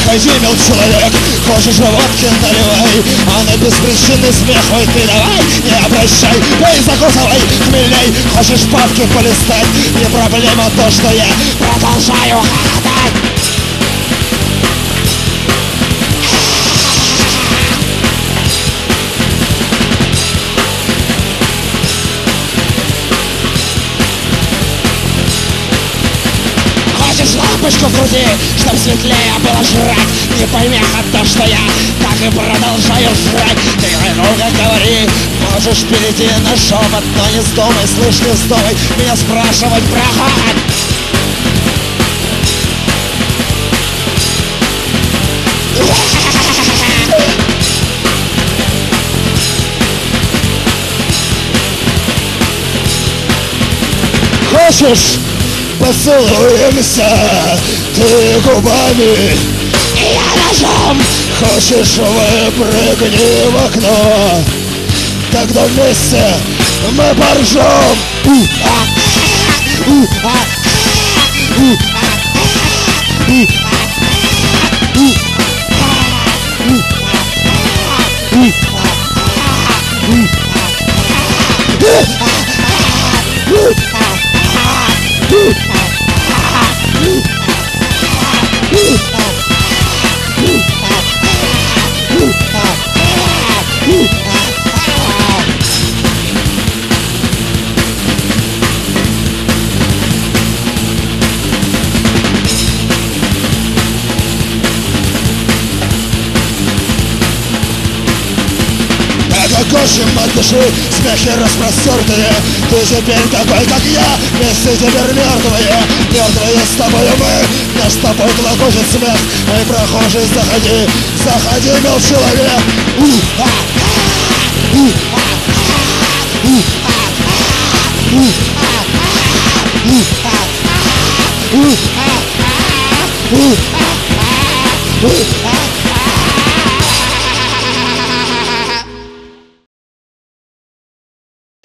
заходи, мил человек. Хочешь водки, наливай, а на беспричинный смех, ой, ты давай, не обращай. Пей, закусывай, хмелей. Хочешь бабки полистать, не проблема то, что я продолжаю хохотать. Хочешь лампочку вкрути, чтоб светлее было жрать? Не помеха то, что я так и продолжаю жрать. Ты много говори, можешь перейти на шепот, но не вздумай, слышь, не вздумай меня спрашивать про хохот. Хочешь? Поцелуемся, ты губами, я ножом. Хочешь, выпрыгни в окно, тогда вместе мы поржем. Кошем от души, смехи распростертые. Ты теперь такой, как я, вместе теперь мертвые. Мертвые с тобою мы, наш с тобой клокочет смех. Ой, прохожий, заходи, заходи, мил человек.